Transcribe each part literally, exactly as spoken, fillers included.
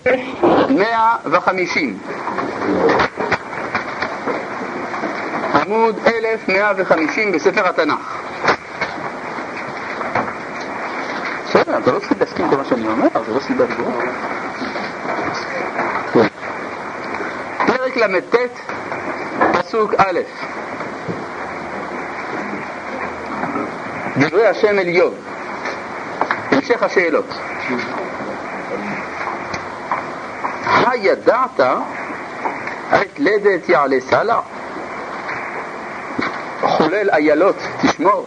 מאה וחמישים. עמוד אלף מאה וחמישים בספר התנ"ך. בסדר, אתה לא צריך להסכים כל מה שאני אומר, זה לא סיבה גדולה. פרק למ"ט, פסוק א'. דברי השם אל איוב. המשך השאלות. הידעת את לדת יעלה סלע? חולל איילות תשמור.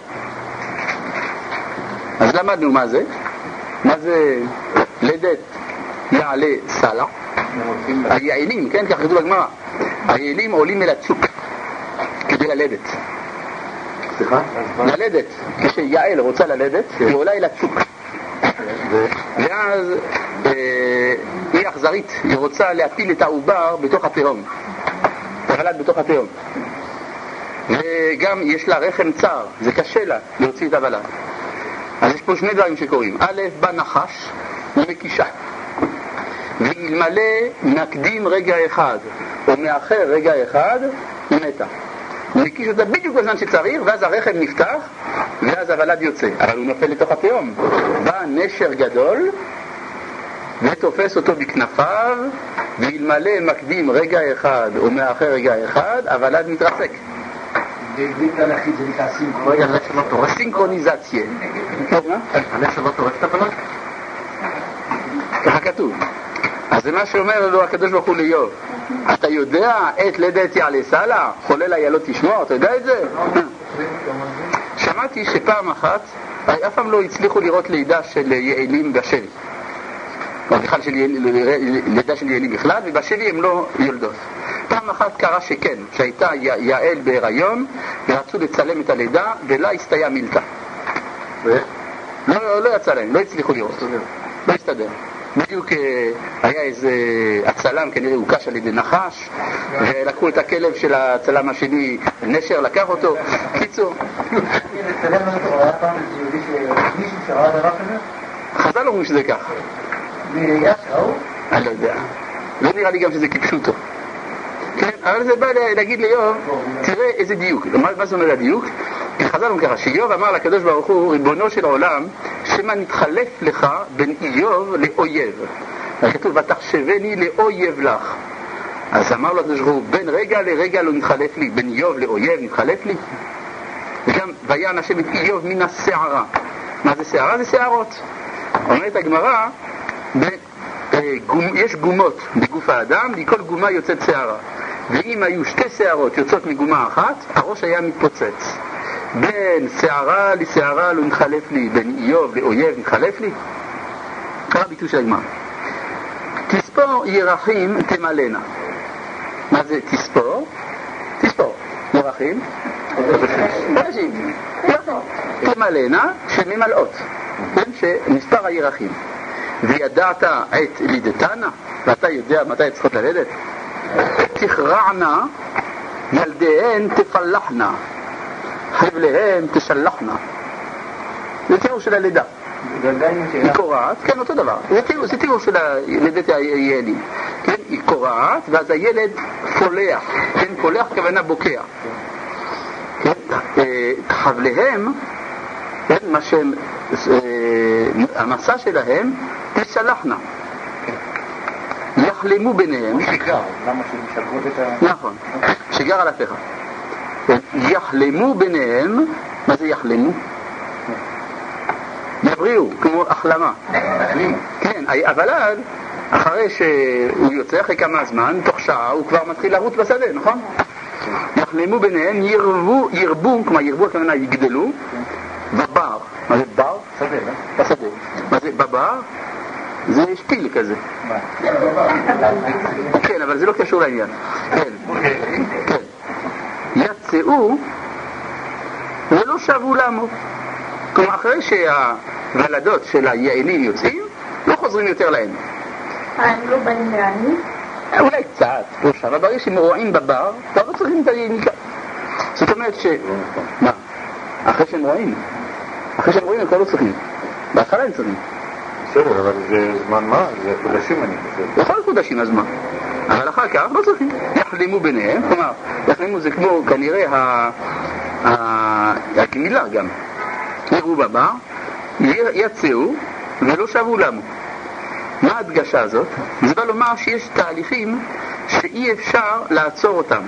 אז למדנו מה זה? מה זה לדת יעלה סלע? היעלים, כן, כך כתוב בגמרא. היעלים עולים אל הצוק כדי ללדת. סליחה? ללדת. כשיעל רוצה ללדת, היא עולה אל הצוק. ואז היא אכזרית, היא רוצה להפיל את העובר בתוך התהום. תולד בתוך התהום. וגם יש לה רחם צר, זה קשה לה להוציא את הוולד. אז יש פה שני דברים שקוראים. א', בא נחש ומקישה, ואלמלא נקדים רגע אחד או מאחר רגע אחד, היא מתה. הוא מקיש אותה בדיוק בזמן שצריך, ואז הרחם נפתח ואז הוולד יוצא, אבל הוא נופל לתוך התהום. בא נשר גדול ותופס אותו בכנפיו, ואלמלא מקדים רגע אחד או מאחר רגע אחד, הוולד מתרסק. בעברית תנ"כית זה נקרא סינכרוניזציה. סינכרוניזציה. הלב שלא טורף את הבנות? ככה כתוב. אז זה מה שאומר לו הקדוש ברוך הוא לאיוב. אתה יודע את לדת יעלה סלע? חולל איילות תשמור, אתה יודע את זה? שמעתי שפעם אחת אף פעם לא הצליחו לראות לידה של יעלים בשבי, או בכלל של לידה של יעלים בכלל, ובשבי הם לא יולדות. פעם אחת קרה שכן, שהייתה יעל בהיריון ורצו לצלם את הלידה ולה הסתייע מילתה. לא, לא יצא להם, לא הצליחו לראות, לא הסתדר. בדיוק היה איזה הצלם, כנראה הוא קש על ידי נחש, ולקחו את הכלב של הצלם השני, נשר, לקח אותו. קיצור, חז"ל אומרים שזה כך. אני לא יודע, לא נראה לי גם שזה כפשוטו. כן, אבל זה בא להגיד לאיוב, תראה איזה דיוק. מה זה אומר הדיוק? חז"ל אומרים ככה, שאיוב אמר לקדוש ברוך הוא, ריבונו של עולם, שמה נתחלף לך בין איוב לאויב. כתוב, ותחשבני לאויב לך. אז אמר לו הקדוש ברוך הוא, בין רגע לרגע לא נתחלף לי, בין איוב לאויב נתחלף לי. וגם ויען השם את איוב מן השערה. מה זה שערה? זה שערות. אומרת הגמרא, יש גומות בגוף האדם, מכל גומה יוצאת שערה. ואם היו שתי שערות יוצאות מגומה אחת, הראש היה מתפוצץ. בין שערה לשערה לא נתחלף לי, בין איוב לאויב נתחלף לי. קרא ביטוי של הגמרא. תספור ירחים תמלאנה. מה זה תספור? תספור ירחים חדשים תמלאנה, שממלאות, שמספר הירחים. וידעת את לידתנה, ואתה יודע מתי צריכות ללדת. תכרענה ילדיהן תפלחנה, חבליהן תשלחנה. זה תיאור של הלידה. היא קורעת, כן, אותו דבר. זה תיאור של לידת הילדים. כן, היא קורעת, ואז הילד פולח. כן, פולח כוונה בוקע. כן, חבליהם, כן, מה שהם, המסע שלהם, תשלחנה. יחלמו ביניהם. שגר, למה שמשגרות את ה... נכון, שגר על הפיך. יחלמו ביניהם. מה זה יחלמו? יבריאו, כמו החלמה. כן, אבל אז, אחרי שהוא יוצא, אחרי כמה זמן, תוך שעה, הוא כבר מתחיל לרוץ בשדה, נכון? יחלמו ביניהם, ירבו, ירבו, כלומר ירבו, כמובן יגדלו, בבר. מה זה בר? שדה, לא? בשדה. מה זה בבר? זה שפיל כזה. כן, אבל זה לא קשור לעניין. כן, כן. יצאו ולא שבו לעמוד. כלומר, אחרי שהוולדות של היעלים יוצאים, לא חוזרים יותר להם. הם לא באים להעניק? אולי קצת, לא שם, אבל ברגע שהם רואים בבר, כבר לא צריכים את היניקה. זאת אומרת ש... מה? אחרי שהם רואים? אחרי שהם רואים הם כבר לא צריכים. בהתחלה הם צריכים. בסדר, אבל זה זמן מה? זה חודשים אני חושב. בכל חודשים הזמן. אבל אחר כך לא צריכים. יחלימו ביניהם, כלומר, יחלימו זה כמו כנראה ה... ה... הגמילה גם. יראו בבר, יצאו ולא שבו למו. מה ההדגשה הזאת? זה בא לומר שיש תהליכים שאי אפשר לעצור אותם.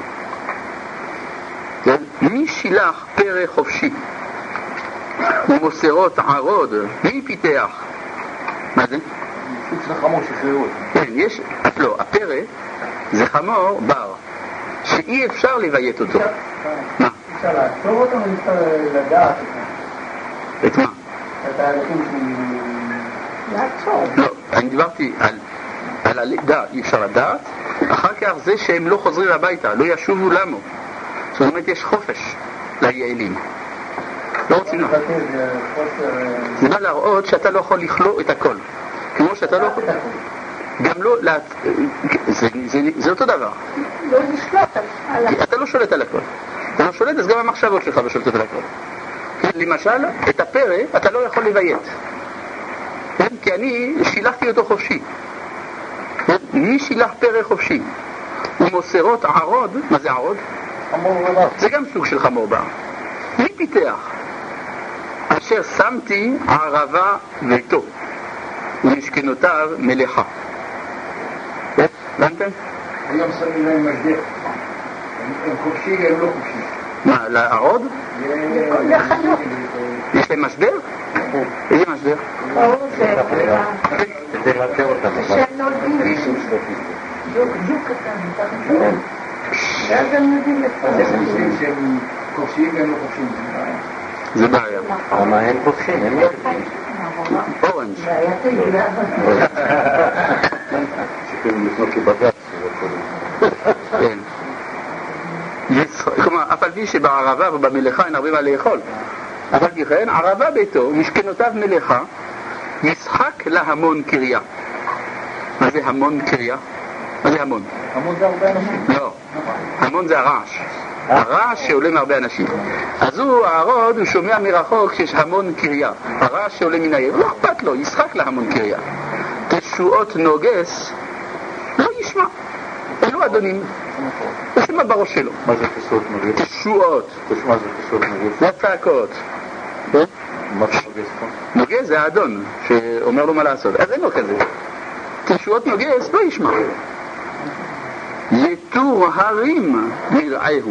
מי שילח פרא חופשי ומוסרות ערוד? מי פיתח? מה זה? סוג של חמור שחררו. כן, יש, לא, הפרא זה חמור בר שאי אפשר לביית אותו. מה? אפשר לעצור אותם ואפשר לדעת את מה? את ההליכים לעצור. לא, אני דיברתי על, על הלידה, אי אפשר לדעת. אחר כך זה שהם לא חוזרים הביתה, לא ישובו למו. זאת אומרת, יש חופש ליעילים. לא רוצים לך. זה בא להראות שאתה לא יכול לכלוא את הכל. כמו שאתה לא יכול... גם לא... זה, זה, זה אותו דבר. לא לשלוט על הכל. אתה לא שולט על הכל. אתה לא שולט, אז גם המחשבות שלך לא שולטות על הכל. למשל, את הפרא אתה לא יכול לביית. כי אני שילחתי אותו חופשי. מי שילח פרא חופשי? ומוסרות ערוד, מה זה ערוד? חמור בר. זה גם סוג של חמור בר. מי פיתח? אשר שמתי ערבה ביתו ומשכנותיו מלאכה. הבנתם? היום שמים להם משדר. הם חופשי, הם לא חופשי. מה, לערוד? לחיות. יש להם משבר? איזה משבר? או זה... כדי לעצר אותם. שהם נולדים. ג'וק קטן. ואז הם יודעים לפעמים. זה חושבים שהם חופשיים והם לא חופשיים. זה בעיה. למה הם חופשיים? הם לא חופשיים. אורנג'. צריכים לפנות לבג"ץ. כן. כלומר, אף על פי שבערבה ובמלאכה אין הרבה מה לאכול. אף על פי כן, ערבה ביתו, משכנותיו מלאכה, ישחק להמון קריה. מה זה המון קריה? מה זה המון? המון זה הרבה אנשים. לא. המון זה הרעש. הרעש שעולה מהרבה אנשים. אז הוא, הערוד, הוא שומע מרחוק שיש המון קריה. הרעש שעולה מן העיר. לא אכפת לו, ישחק להמון קריה. תשועות נוגס, לא ישמע. אלו אדונים. זה מה בראש שלו. מה זה תשועות נוגס? תשועות. מה זה תשועות נוגס? זה צעקות. מה זה נוגס פה? נוגס זה האדון שאומר לו מה לעשות. אז אין לו כזה. תשועות נוגס לא ישמע. יתור הרים נרעהו.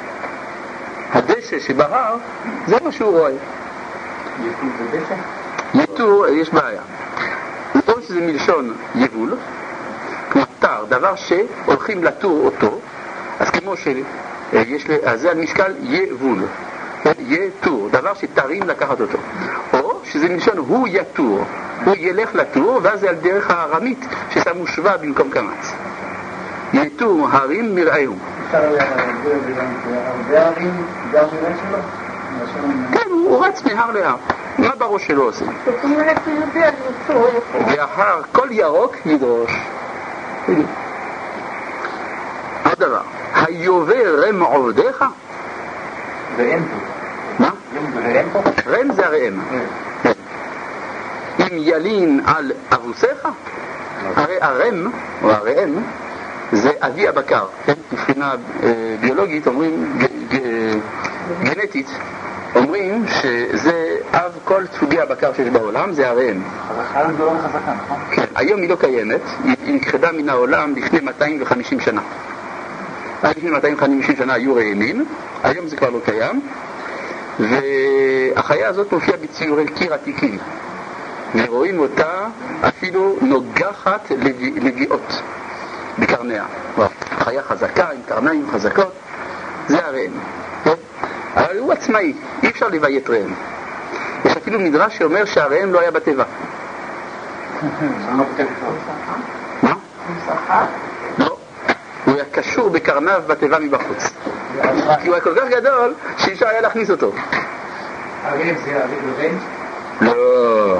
הדשא שבהר זה מה שהוא רואה. יתור זה דשא? יתור, יש בעיה. או שזה מלשון יבול, כמו תר, דבר שהולכים לתור אותו, אז כמו שיש, אז זה על משקל יבול, יתור, דבר שתרים לקחת אותו. או שזה מלשון הוא יתור, הוא ילך לתור, ואז זה על דרך הארמית ששמו שווה במקום קמץ. יתור הרים מרעהו. אפשר הרבה הרים גם מראה שלו? כן, הוא רץ מהר להר. מה בראש שלו עושה? זאת אומרת, הוא יודע למצוא איפה. ואחר כל ירוק ידרוש. עוד דבר, היובה רם עובדיך? ואין פה. מה? ואין פה? רם זה הראם. אם ילין על אבוסיך? הרי הרם, או הראם, זה אבי הבקר. מבחינה ביולוגית אומרים, גנטית, אומרים שזה אב כל סוגי הבקר שיש בעולם, זה הראם. החיה גדולה וחזקה, נכון? כן, היום היא לא קיימת, היא נכחדה מן העולם לפני מאתיים וחמישים שנה. עד לפני מאתיים וחמישים שנה היו ראמים, היום זה כבר לא קיים, והחיה הזאת מופיעה בציורי קיר עתיקים, ורואים אותה אפילו נוגחת לביאות בקרניה. חיה חזקה, עם קרניים חזקות, זה הראם. אבל הוא עצמאי, אי אפשר לביית ראם. יש אפילו מדרש שאומר שהראם לא היה בטבע. מה? לא. הוא היה קשור בקרניו בטבע מבחוץ. כי הוא היה כל כך גדול שאי אפשר היה להכניס אותו. הראם זה הראם? לא.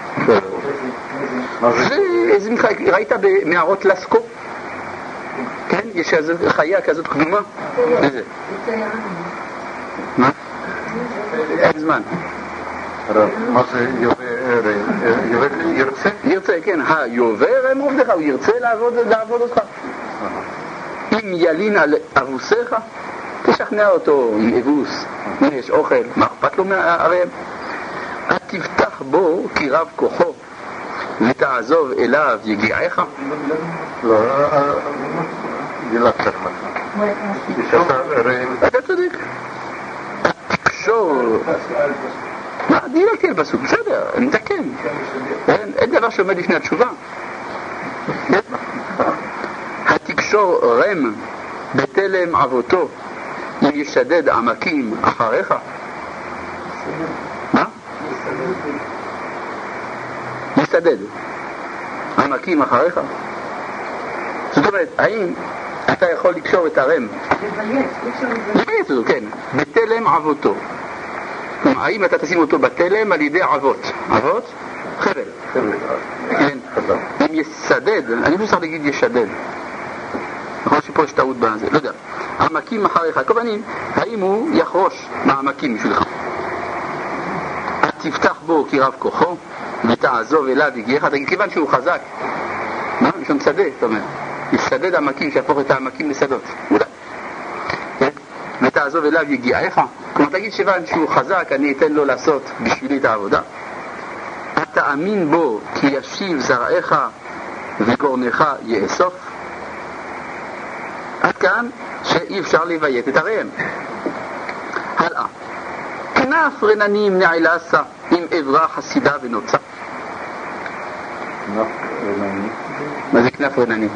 זה ראית במערות לסקו? כן? יש חיה כזאת קדומה? איזה? מה? אין זמן. הרב, מה זה יובל ירצה? ירצה, כן, היובר הם עובדך, הוא ירצה לעבוד, לעבוד אותך. אם ילין על אבוסיך, תשכנע אותו עם אבוס, אם יש אוכל, מה אכפת לו מהערם? את תפתח בו כי רב כוחו, ותעזוב אליו יגיעך? לא, גלעד שחמן. אתה צודק. תקשור... מה, דילגתי על פסוק, בסדר, נתקן. אין דבר שעומד לפני התשובה. התקשור רם בתלם אבותו, אם ישדד עמקים אחריך. מה? ישדד עמקים אחריך. זאת אומרת, האם אתה יכול לקשור את הרם? לבייס אותו, כן. בתלם אבותו. כלומר, האם אתה תשים אותו בתלם על ידי אבות? אבות? חבל. כן. אם יסדד, אני לא צריך להגיד ישדד. נכון שפה יש טעות בזה, לא יודע. עמקים אחריך, כמובן, האם הוא יחרוש מהעמקים בשבילך? את תפתח בו כי רב כוחו, ותעזוב אליו יגיעך, תגיד, כיוון שהוא חזק. מה? יש שם שדה, זאת אומרת. יסדד עמקים, שיהפוך את העמקים לשדות. אולי. ותעזוב אליו יגיעך. כלומר, תגיד שכיוון שהוא חזק, אני אתן לו לעשות בשבילי את העבודה. את תאמין בו כי ישיב זרעך וגורנך יאסוף. עד כאן שאי אפשר לביית את הריהם. הלאה. כנף רננים נעלסה עם עברה חסידה ונוצה. כנף רננים? מה זה כנף רננים?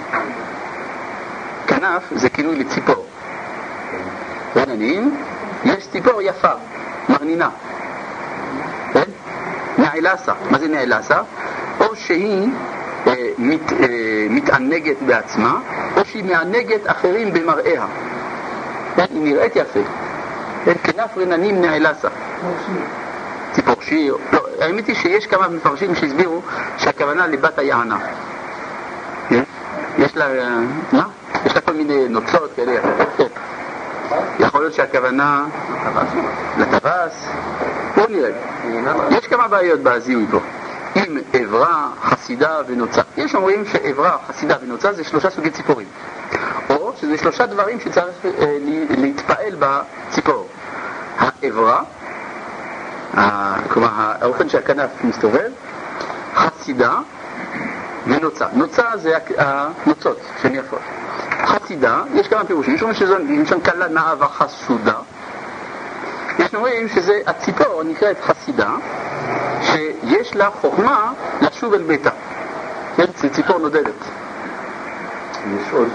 כנף זה כינוי לציפור. רננים, יש ציפור יפה, מרנינה. כן? נעלסה. מה זה נעלסה? או שהיא אה, מת, אה, מתענגת בעצמה, או שהיא מענגת אחרים במראיה. כן? היא נראית יפה. כן? כנף רננים נעלסה. ציפור שיר. לא, האמת היא שיש כמה מפרשים שהסבירו שהכוונה לבת היענה. כן? יש לה, מה? יש לה כל מיני נוצות כאלה. כן. יכול להיות שהכוונה לטווס. בואו נראה. יש כמה בעיות בזיהוי פה. עם עברה, חסידה ונוצה. יש אומרים שעברה, חסידה ונוצה זה שלושה סוגי ציפורים. או שזה שלושה דברים שצריך אה, להתפעל בציפור. העברה, כלומר האופן שהכנף מסתובב, חסידה ונוצה. נוצה זה הנוצות שהן יפות. חסידה, יש כמה פירושים. יש אומרים שזו נשון קלה נאה וחסודה. יש אומרים שזה הציפור נקראת חסידה, שיש לה חוכמה לשוב אל ביתה. כן, זה ציפור נודדת. יש עוד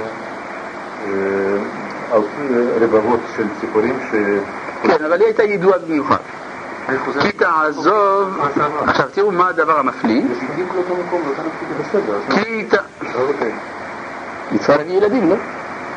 רבבות של ציפורים ש... כן, אבל היא הייתה ידועה במיוחד. כי תעזוב... עכשיו תראו מה הדבר המפליא. כי ת... נצטרך להביא ילדים, לא?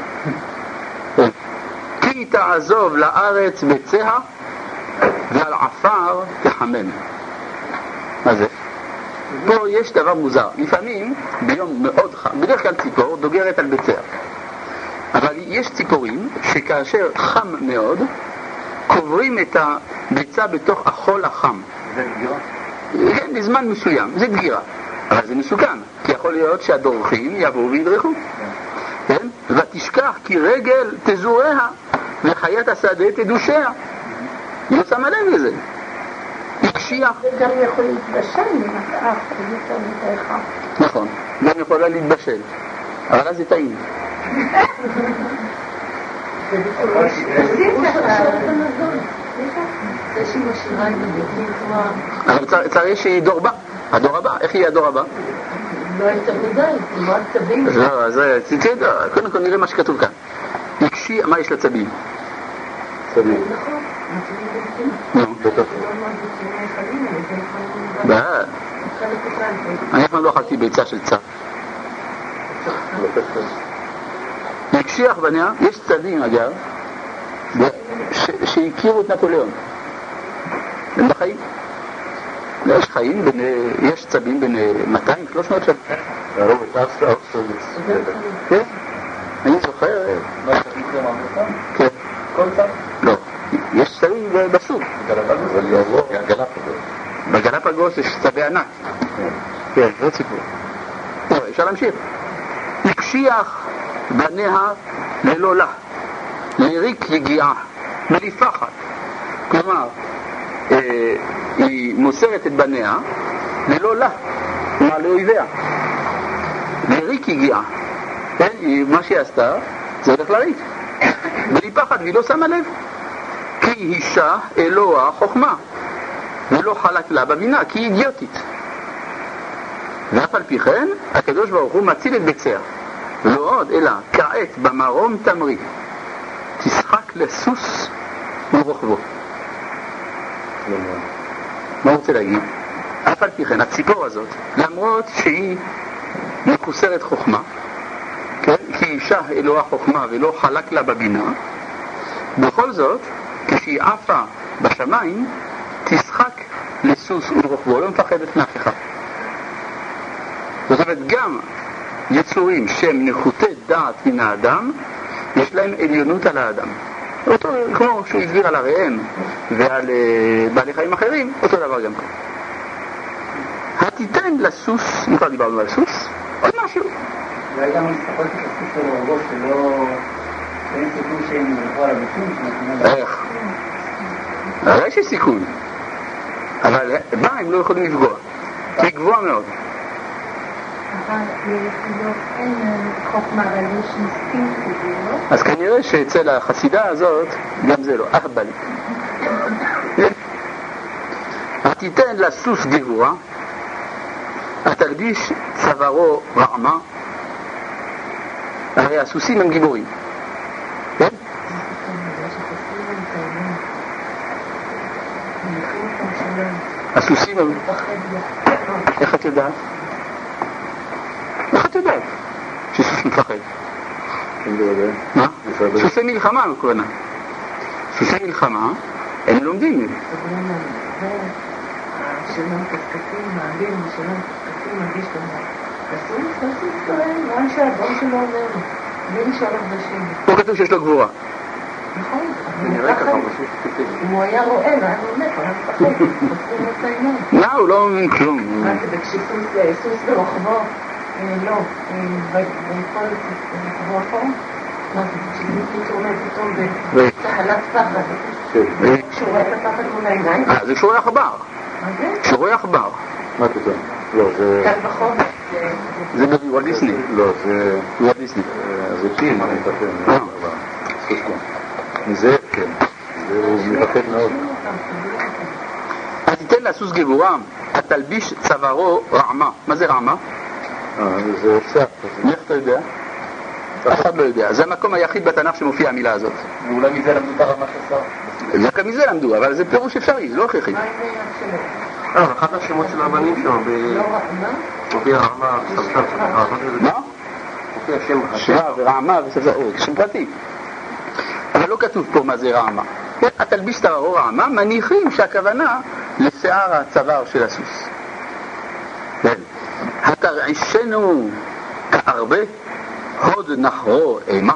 כי תעזוב לארץ ביציה ועל עפר תחמם. מה זה? פה יש דבר מוזר. לפעמים ביום מאוד חם, בדרך כלל ציפור דוגרת על ביציה. אבל יש ציפורים שכאשר חם מאוד קוברים את הביצה בתוך החול החם. זה דגירה? כן, בזמן מסוים. זה דגירה. אבל זה מסוכן, כי יכול להיות שהדורכים יבואו וידרכו. כן? ותשכח כי רגל תזוריה וחיית השדה תדושיה. היא לא שמה לב לזה. היא קשיח. זה גם יכול להתבשל אם אתה אף יותר מדי חם. נכון, גם יכולה להתבשל. אבל אז זה טעים. אבל צריך שיהיה דור הבא. הדור הבא, איך יהיה הדור הבא? לא הייתה בדאי, זה לא הצבים. לא, אז קודם כל נראה מה שכתוב כאן. יקשי, מה יש לצבים? צבים. נו. אני אף פעם לא אכלתי ביצה של צב. יקשיח בניה, יש צבים אגב, שהכירו את נפוליאון. הם בחיים. יש חיים, יש צבים בין מאתיים שלוש מאות שנה. הרוב את ארסטרליץ. כן, אני זוכר. מה שתגיד זה מהמלכה? כן. כל צב? לא, יש צבים בסוג. אבל לא, גלפגוס. באנוש יש צבי ענק. כן, זה סיפור. אפשר להמשיך. הקשיח בניה ללא לה, ליריק יגיעה, בלי פחד. כלומר, אה, היא מוסרת את בניה ללא לה, כלומר לאויביה. ליריק יגיעה. כן? מה שהיא עשתה, זה הולך לריק. בלי פחד, והיא לא שמה לב. כי אישה אלוה חוכמה, ולא חלק לה בבינה, כי היא אידיוטית. ואף על פי כן, הקדוש ברוך הוא מציל את ביציה. לא עוד, אלא כעת במרום תמרי, תשחק לסוס ורוכבו. מה הוא רוצה להגיד? אף על פי כן, הציפור הזאת, למרות שהיא מקוסרת חוכמה, כן? כי אישה אלוה חוכמה ולא חלק לה בבינה, בכל זאת, כשהיא עפה בשמיים, תשחק לסוס ולרוכבו, לא מפחדת מאף אחד. זאת אומרת, גם יצורים שהם נחותי דעת מן האדם, יש להם עליונות על האדם. אותו, כמו שהוא הסביר על הראם ועל uh, בעלי חיים אחרים, אותו דבר גם פה. התיתן לסוס, אם כבר דיברנו על סוס, עוד משהו. אולי גם מסתכלות את הסוס שלו בראש, שלא... אין סיכוי שהם ילכו על הביטוי, שנתנו... איך? הרי שיש סיכוי. אבל מה, הם לא יכולים לפגוע? כי היא גבוהה מאוד. אבל ליחידות אין חוכמה, אבל יש אינסטינקט, לא? אז כנראה שאצל החסידה הזאת, גם זה לא, אהבל. התיתן לסוס גבורה, התלביש צווארו רעמה, הרי הסוסים הם גיבורים. כן? הסוסים הם... איך את יודעת? איך את יודעת? שסוס מפחד. מה? סוסי מלחמה, הכוונה. סוסי מלחמה, הם לומדים. שלום קסקסים, מעגל, שלום קסקסים, מרגיש כמובן. הסוס, הסוס טוען, מה שהאדום שלו אומר, בלי לשאול לך בשם. פה כתוב שיש לו גבורה. נכון, אבל מפחד. אם הוא היה רואה, לא היה מת, הוא היה מפחד. עושים את העניין. לא, הוא לא מבין כלום. מה זה, כשסוס ברוחבו, לא, בכל רוחבו אחרון? מה זה, כשגיסי עומד פתאום בתחלת פחד. כשהוא רואה את הפחד מול העיניים. אה, זה כשהוא רואה עכבר. מה זה? כשהוא רואה עכבר. מה פתאום? לא, זה... כאן בחוב. זה בוולט דיסני. לא, זה... וולט דיסני. זה פים, אני מתכן. מזה, כן. הוא מתכן מאוד. התיתן לסוס גבורה, התלביש צווארו רעמה. מה זה רעמה? אה, זה שק. איך אתה יודע? אף אחד לא יודע. זה המקום היחיד בתנ"ך שמופיע המילה הזאת. ואולי מזה למדו את הרמה חסר. דווקא מזה למדו, אבל זה פירוש אפשרי, זה לא הכרחי. מה עם שלו? אה, אחד השמות של הבנים שם, לא רעמה? מופיע רעמה, סבסב, מה? מופיע שם שרה ורעמה וסבסב, שם פרטי. אבל לא כתוב פה מה זה רעמה. התלביש צווארו רעמה, מניחים שהכוונה לשיער הצוואר של הסוס. כן. התרעשנו כהרבה, הוד נחרו אימה.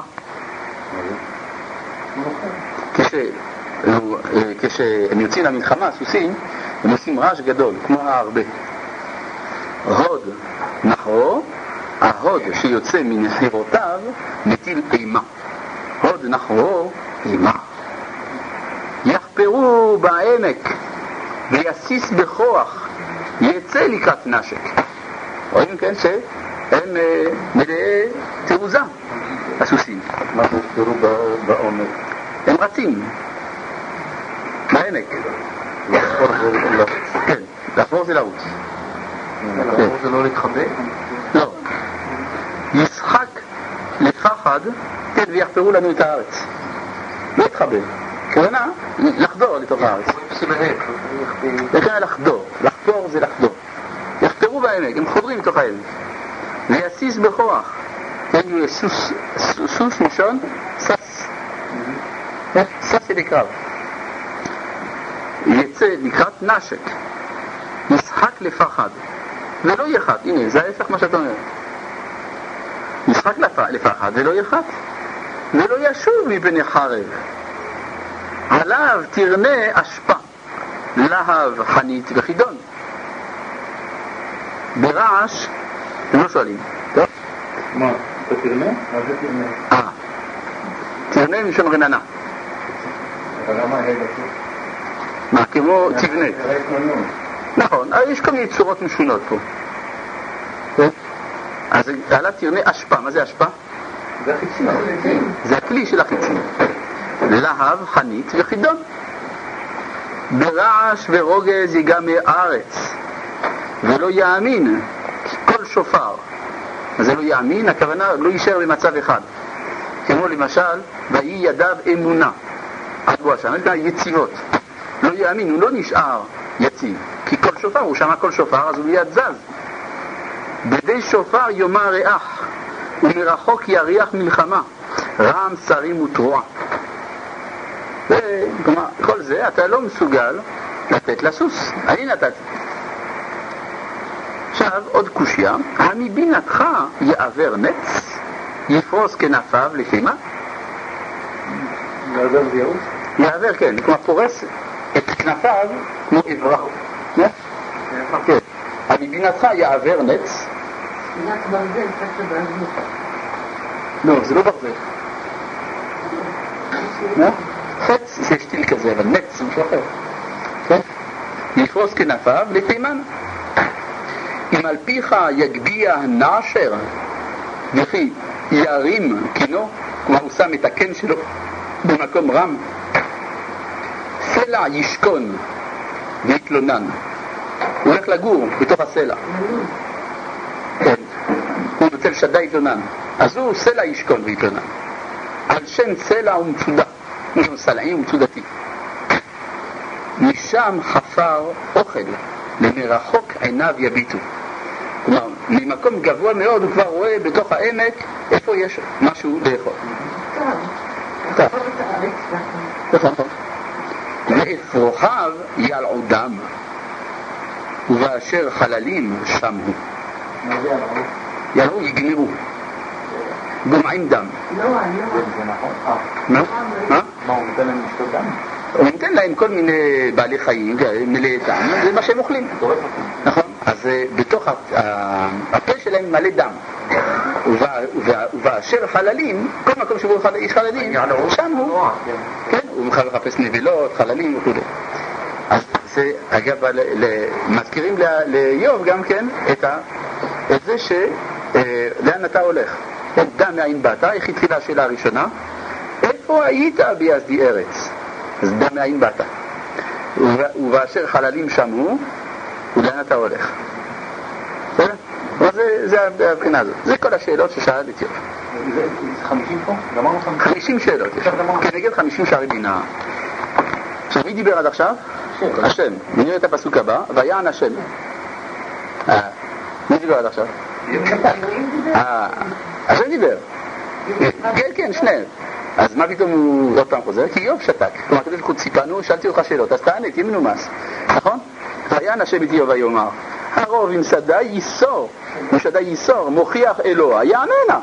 כשהם יוצאים למלחמה, הסוסים, הם עושים רעש גדול, כמו ההרבה. הוד נחרו, ההוד שיוצא מנחירותיו, מטיל אימה. הוד נחרו אימה. יחפרו בעמק ויסיס בכוח, יצא לקראת נשק. רואים כן שהם מלאי תעוזה, הסוסים. מה זה יחפרו בעומק? הם רצים בעמק. לחפור זה לרוץ. כן, לחפור זה לרוץ. לחפור זה לא להתחבא? לא. ישחק לפחד, כן, ויחפרו לנו את הארץ. לא להתחבא. כוונה, לחדור לתוך הארץ. לכן לחדור. לחפור זה לחדור. יחפרו בעמק, הם חודרים לתוך העמק. ויסיס בכוח. כן, סוס, סוס משון, סס. סס לקרב. יצא לקראת נשק. ישחק לפחד. ולא יחת. הנה, זה ההפך מה שאתה אומר. ישחק לפחד ולא יחת. ולא ישוב מפני חרב. עליו תרנה אשפה, להב, חנית וחידון. ברעש, אתם לא שואלים. טוב? מה? אתה תרנה? מה זה תרנה? אה. תרנה משום רננה. אבל למה ה' בסוף? מה, כמו תבנה. זה התנונות. נכון, יש כל מיני צורות משונות פה. אז עלה תרנה אשפה. מה זה אשפה? זה החיצים. זה הכלי של החיצים. להב, חנית וחידון. ברעש ורוגז יגמר הארץ, ולא יאמין כל שופר. אז זה לא יאמין, הכוונה לא יישאר במצב אחד. כמו למשל, ויהי ידיו אמונה. עד בוא השם, זה יציבות. לא יאמין, הוא לא נשאר יציב. כי כל שופר, הוא שמע כל שופר, אז הוא מיד זז. בדי שופר יאמר ריח, ומרחוק יריח מלחמה, רעם שרים ותרועה. וכלומר, כל זה אתה לא מסוגל לתת לסוס. אני נתתי. עכשיו, עוד קושיה. המבינתך יעבר נץ, יפרוס כנפיו לפי מה? יעבר זה יעוץ? יעבר, כן. כלומר, פורס את כנפיו כמו עברה. כן. המבינתך יעבר נץ. ספינת ברזל, קצת ברזל. לא, זה לא ברזל. חץ זה שתיל כזה, אבל נץ זה משהו אחר. כן? יפרוס כנפיו לפעימן. אם על פיך יגביע הנעשר וכי ירים כינו, כלומר הוא שם את הקן שלו במקום רם, סלע ישכון ויתלונן. הוא הולך לגור בתוך הסלע. כן. הוא נוצל שדה יתלונן. אז הוא סלע ישכון ויתלונן. על שם סלע ומצודה. כמו שהוא סלעי ומצודתי. משם חפר אוכל, למרחוק עיניו יביטו. כלומר, ממקום גבוה מאוד הוא כבר רואה בתוך העמק איפה יש משהו לאכול. טוב. טוב. ואפרוחיו ילעודם, ובאשר חללים שם הוא. מה זה ילעו? ילעו יגנרו. גומעים דם. לא, לא. זה נכון? אה. מה? מה? מה, הוא נותן להם לשתות דם? הוא נותן להם כל מיני בעלי חיים, מלא דם, זה מה שהם אוכלים. נכון? אז בתוך הפה שלהם מלא דם. ובאשר חללים, כל מקום שבו יש חללים, שם הוא. כן, הוא מחפש נבלות, חללים וכו'. אז זה, אגב, מזכירים ליוב גם כן את זה שלאן אתה הולך. דע מאין באת, איך התחילה השאלה הראשונה? איפה היית ביעזדי ארץ? אז דע מאין באת. ובאשר חללים שמו, ולאן אתה הולך? זה הבחינה הזאת. זה כל השאלות ששאל את יוב. זה חמישים פה? גמרנו חמישים? חמישים שאלות יש. כנגד חמישים שערי בינה. עכשיו, מי דיבר עד עכשיו? השם. נראה את הפסוק הבא, ויען השם. מי דיבר עד עכשיו? השם דיבר. כן, כן, שניהם. אז מה פתאום הוא עוד פעם חוזר? כי יוב שתק. כלומר, כדי שכות ציפנו, שאלתי אותך שאלות, אז תענה, תהיה מנומס. נכון? ויען השם את יוב ויאמר, הרוב עם שדי ייסור, עם שדי ייסור, מוכיח אלוה, יעננה.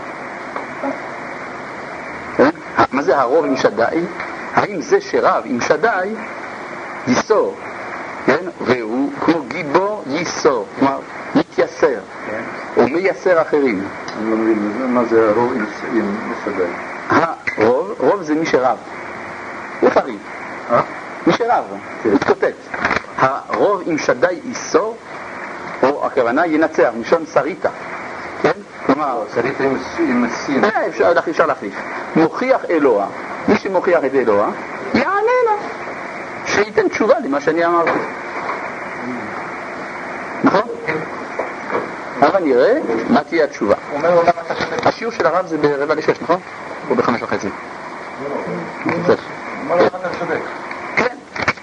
מה זה הרוב עם שדי? האם זה שרב עם שדי ייסור, כן? והוא כמו גיבור ייסור, כלומר מתייסר, או מייסר אחרים. אני לא מבין, מה זה הרוב עם שדי? הרוב, רוב זה מי שרב. הוא חריב. אה? מי שרב, מתקוטט. הרוב עם שדי ייסור, או הכוונה ינצח, משון שריטה. כן? כלומר, שריטה עם סין. אפשר להחליף. מוכיח אלוה. מי שמוכיח את אלוה, יעננה. שייתן תשובה למה שאני אמרתי. נכון? אבל נראה מה תהיה התשובה. השיעור של הרב זה ברבע לשש, נכון? או בחמש וחצי. כן.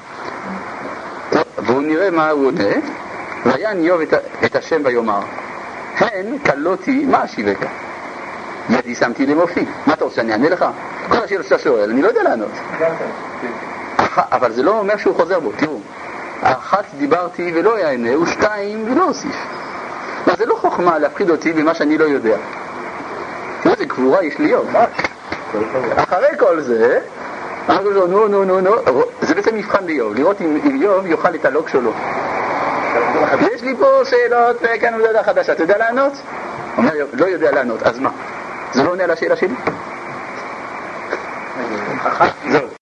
והוא נראה מה הוא עונה. ויען איוב את השם ויאמר, הן קלותי מה אשיבך? ידי שמתי למופי. מה אתה רוצה שאני אענה לך? כל השאלות שאתה שואל, אני לא יודע לענות. אבל זה לא אומר שהוא חוזר בו. תראו, אחת דיברתי ולא יענה, ושתיים ולא הוסיף. זה לא חוכמה להפחיד אותי במה שאני לא יודע. תראו, זה גבורה יש לי איוב. אחרי כל זה, אנחנו אומרים לו, נו, נו, נו, נו, זה בעצם מבחן לאיוב, לראות אם איוב יאכל את הלוק שלו. יש לי פה שאלות, כאן עובדה חדשה, אתה יודע לענות? אומר, לא יודע לענות, אז מה? זה לא עונה על השאלה שלי? זהו.